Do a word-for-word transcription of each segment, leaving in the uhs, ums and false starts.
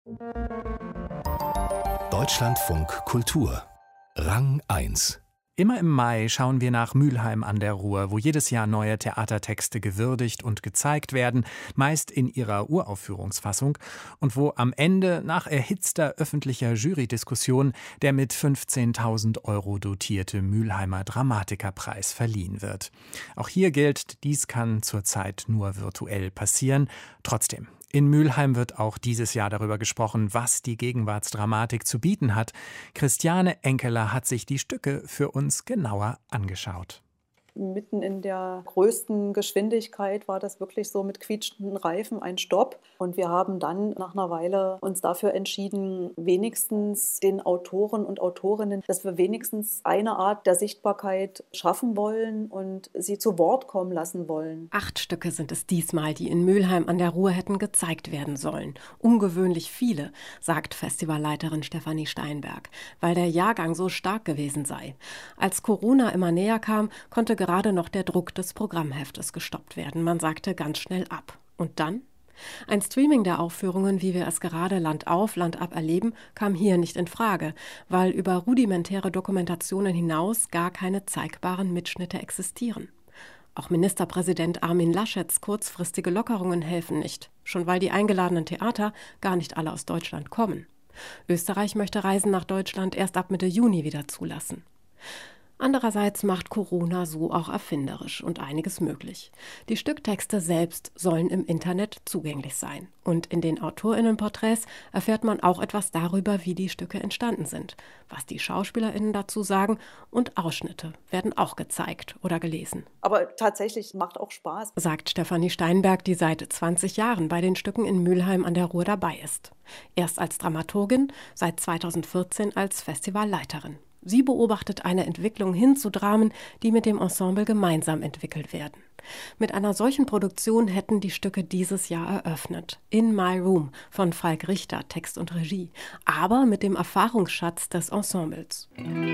Deutschlandfunk Kultur Rang eins. Immer im Mai schauen wir nach Mülheim an der Ruhr, wo jedes Jahr neue Theatertexte gewürdigt und gezeigt werden, meist in ihrer Uraufführungsfassung, und wo am Ende nach erhitzter öffentlicher Jurydiskussion der mit fünfzehntausend Euro dotierte Mülheimer Dramatikerpreis verliehen wird. Auch hier gilt, dies kann zurzeit nur virtuell passieren. Trotzdem, in Mülheim wird auch dieses Jahr darüber gesprochen, was die Gegenwartsdramatik zu bieten hat. Christiane Enkeler hat sich die Stücke für uns genauer angeschaut. Mitten in der größten Geschwindigkeit war das wirklich so mit quietschenden Reifen ein Stopp. Und wir haben dann nach einer Weile uns dafür entschieden, wenigstens den Autoren und Autorinnen, dass wir wenigstens eine Art der Sichtbarkeit schaffen wollen und sie zu Wort kommen lassen wollen. Acht Stücke sind es diesmal, die in Mülheim an der Ruhr hätten gezeigt werden sollen. Ungewöhnlich viele, sagt Festivalleiterin Stefanie Steinberg, weil der Jahrgang so stark gewesen sei. Als Corona immer näher kam, konnte gerade noch der Druck des Programmheftes gestoppt werden. Man sagte ganz schnell ab. Und dann? Ein Streaming der Aufführungen, wie wir es gerade Land auf, Land ab erleben, kam hier nicht in Frage, weil über rudimentäre Dokumentationen hinaus gar keine zeigbaren Mitschnitte existieren. Auch Ministerpräsident Armin Laschets kurzfristige Lockerungen helfen nicht, schon weil die eingeladenen Theater gar nicht alle aus Deutschland kommen. Österreich möchte Reisen nach Deutschland erst ab Mitte Juni wieder zulassen. Andererseits macht Corona so auch erfinderisch und einiges möglich. Die Stücktexte selbst sollen im Internet zugänglich sein. Und in den AutorInnenporträts erfährt man auch etwas darüber, wie die Stücke entstanden sind, was die SchauspielerInnen dazu sagen, und Ausschnitte werden auch gezeigt oder gelesen. Aber tatsächlich macht auch Spaß, sagt Stefanie Steinberg, die seit zwanzig Jahren bei den Stücken in Mülheim an der Ruhr dabei ist. Erst als Dramaturgin, seit zweitausendvierzehn als Festivalleiterin. Sie beobachtet eine Entwicklung hin zu Dramen, die mit dem Ensemble gemeinsam entwickelt werden. Mit einer solchen Produktion hätten die Stücke dieses Jahr eröffnet. In My Room von Falk Richter, Text und Regie, aber mit dem Erfahrungsschatz des Ensembles.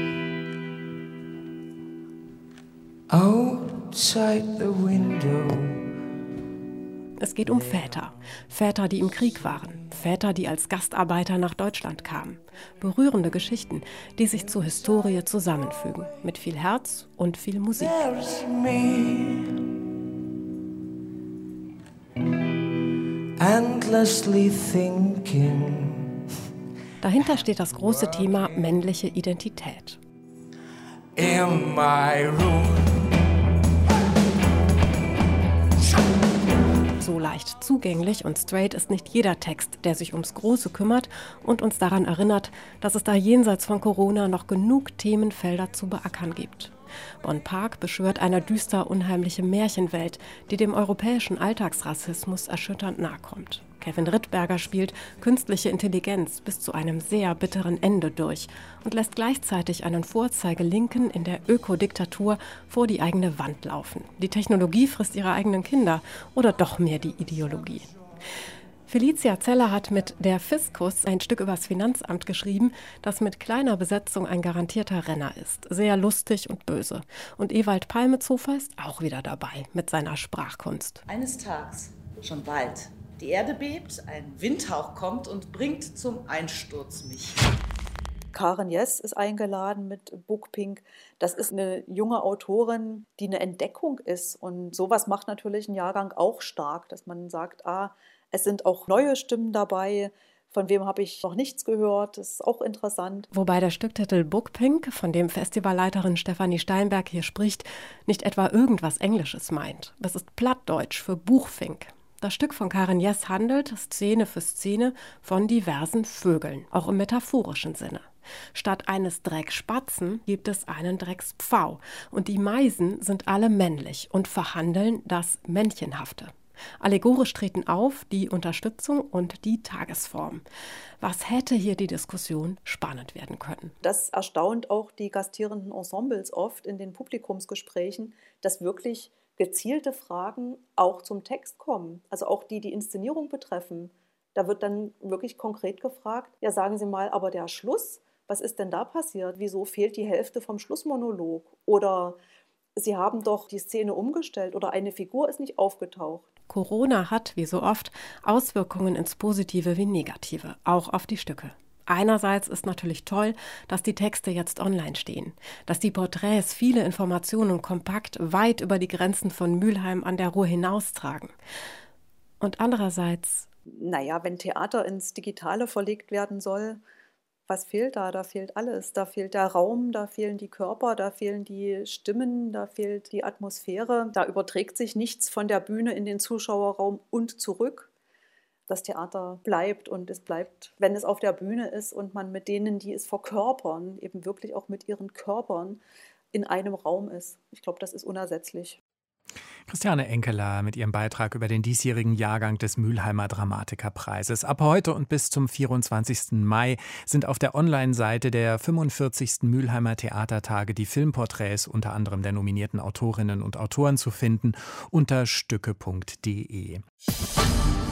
Outside the window. Es geht um Väter. Väter, die im Krieg waren. Väter, die als Gastarbeiter nach Deutschland kamen. Berührende Geschichten, die sich zur Historie zusammenfügen. Mit viel Herz und viel Musik. There's me. Endlessly thinking. Dahinter steht das große Thema männliche Identität. In my room. So leicht zugänglich und straight ist nicht jeder Text, der sich ums Große kümmert und uns daran erinnert, dass es da jenseits von Corona noch genug Themenfelder zu beackern gibt. Bonn Park beschwört eine düster unheimliche Märchenwelt, die dem europäischen Alltagsrassismus erschütternd nahekommt. Kevin Rittberger spielt künstliche Intelligenz bis zu einem sehr bitteren Ende durch und lässt gleichzeitig einen Vorzeigelinken in der Ökodiktatur vor die eigene Wand laufen. Die Technologie frisst ihre eigenen Kinder oder doch mehr die Ideologie. Felicia Zeller hat mit Der Fiskus ein Stück übers Finanzamt geschrieben, das mit kleiner Besetzung ein garantierter Renner ist. Sehr lustig und böse. Und Ewald Palmezofer ist auch wieder dabei mit seiner Sprachkunst. Eines Tages, schon bald, die Erde bebt, ein Windhauch kommt und bringt zum Einsturz mich. Karen Jess ist eingeladen mit Book Pink. Das ist eine junge Autorin, die eine Entdeckung ist. Und sowas macht natürlich einen Jahrgang auch stark, dass man sagt, ah, es sind auch neue Stimmen dabei. Von wem habe ich noch nichts gehört? Das ist auch interessant. Wobei der Stücktitel Book Pink, von dem Festivalleiterin Stefanie Steinberg hier spricht, nicht etwa irgendwas Englisches meint. Das ist Plattdeutsch für Buchfink. Das Stück von Karen Jess handelt, Szene für Szene, von diversen Vögeln, auch im metaphorischen Sinne. Statt eines Dreckspatzen gibt es einen Dreckspfau. Und die Meisen sind alle männlich und verhandeln das Männchenhafte. Allegorisch treten auf die Unterstützung und die Tagesform. Was hätte hier die Diskussion spannend werden können? Das erstaunt auch die gastierenden Ensembles oft in den Publikumsgesprächen, dass wirklich gezielte Fragen auch zum Text kommen. Also auch die, die Inszenierung betreffen. Da wird dann wirklich konkret gefragt, ja, sagen Sie mal, aber der Schluss, was ist denn da passiert? Wieso fehlt die Hälfte vom Schlussmonolog? Oder Sie haben doch die Szene umgestellt oder eine Figur ist nicht aufgetaucht. Corona hat, wie so oft, Auswirkungen ins Positive wie Negative, auch auf die Stücke. Einerseits ist natürlich toll, dass die Texte jetzt online stehen, dass die Porträts viele Informationen kompakt weit über die Grenzen von Mülheim an der Ruhr hinaustragen. Und andererseits... Naja, wenn Theater ins Digitale verlegt werden soll, was fehlt da? Da fehlt alles. Da fehlt der Raum, da fehlen die Körper, da fehlen die Stimmen, da fehlt die Atmosphäre. Da überträgt sich nichts von der Bühne in den Zuschauerraum und zurück. Das Theater bleibt und es bleibt, wenn es auf der Bühne ist und man mit denen, die es verkörpern, eben wirklich auch mit ihren Körpern in einem Raum ist. Ich glaube, das ist unersetzlich. Christiane Enkeler mit ihrem Beitrag über den diesjährigen Jahrgang des Mülheimer Dramatikerpreises. Ab heute und bis zum vierundzwanzigsten Mai sind auf der Online-Seite der fünfundvierzigsten Mülheimer Theatertage die Filmporträts unter anderem der nominierten Autorinnen und Autoren zu finden unter stücke punkt de.